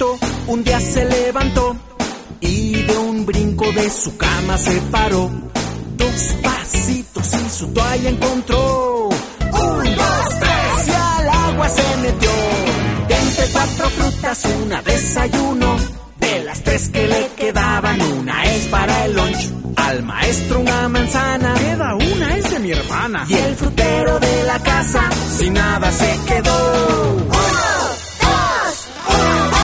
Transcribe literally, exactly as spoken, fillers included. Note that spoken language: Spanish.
Juanito un día se levantó y de un brinco de su cama se paró. Dos pasitos y su toalla encontró. Un, dos, tres y al agua se metió. De entre cuatro frutas una desayuno. De las tres que le quedaban una es para el lunch. Al maestro una manzana. Queda una, es de mi hermana. Y el frutero de la casa sin nada se quedó. ¡Uno!